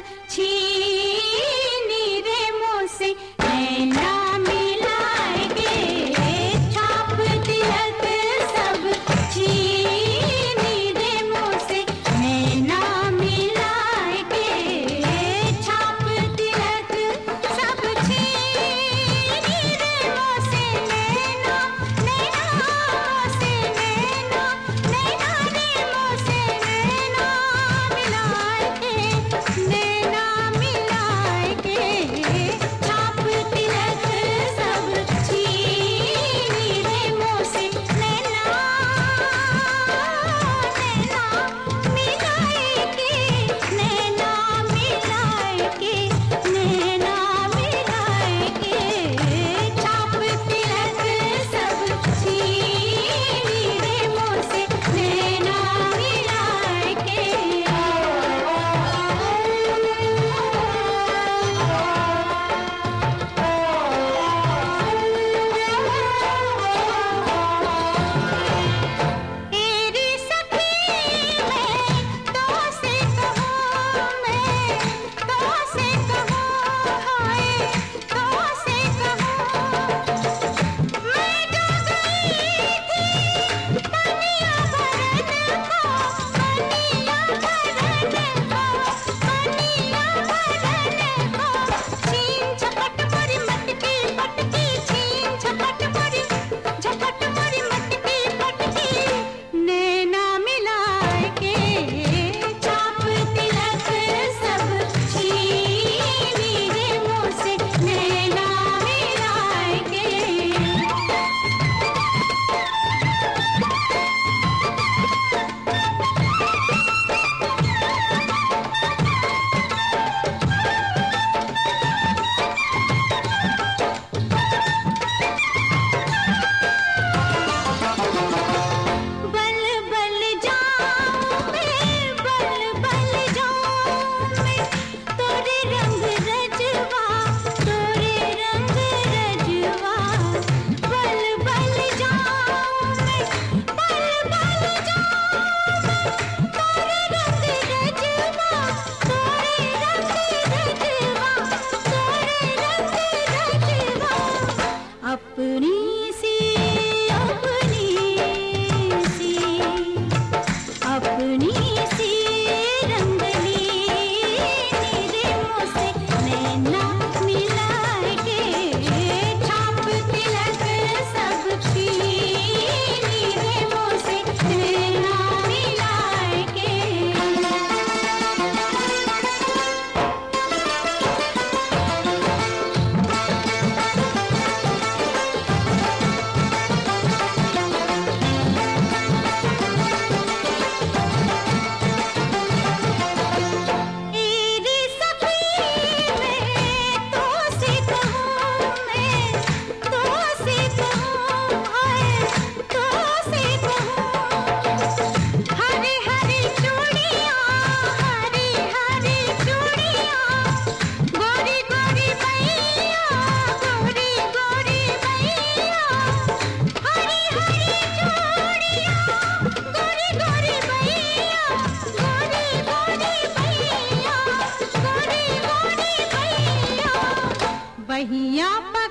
छीनी रे मुँह से नैना मिलाएंगे, छाप तिलक सब छीनी रे मुँह से नैना मिलाएंगे, छाप तिलक सब छीनी रे मुँह से नैना, नैना से नैना, नैना रे मुँह से नैना मिलाएंगे, नैना मिलाएंगे, छाप तिलक सब छीनी रे मुँह से नैना, नैना मिलाएंगे, नैना मिलाएंगे, नैना मिलाएंगे, छाप तिलक सब छीनी रे मुँह से नैना मिलाएंगे। तेरी सखी मैं तो से कहूँ, मैं तो से कहूँ, हाय तो से कहूँ, मैं जो गई थी पनिया भरन को, पनिया भरन को, पनिया भरन को, छीन झपट मोरी मटकी पटकी, छीन झपट मोरी झपट मोरी मटकी पटकी, नैना मिलाएंगे, छाप तिलक सब छीनी रे मुँह से नैना मिलाएंगे। बल बल जाऊं मैं, बल बल जाऊं मैं, तोरे रंग रजवा, तोरे रंग रजवा, बल बल जाऊं मैं, बल बल जाऊं मैं, तोरे रंग रजवा, तोरे रंग रजवा, तोरे रंग रजवा, अपनी सी अपनी सी अपनी सी रंगली रे मुँह से नैना मिलाएंगे, छाप तिलक सब छीनी रे मुँह से नैना मिलाएंगे। तेरी सखी मैं तो से कहूँ, मैं तो से कहूँ, हाय तो से कहूँ, हरी हरी चूड़ियाँ, हरी हरी चूड़ियाँ, गोरी गोरी मैया, गोरी गोरी मैया, हरी हरी चूड़ियाँ, गोरी गोरी मैया, गोरी गोरी मैया, गोरी गोरी मैया, बहिया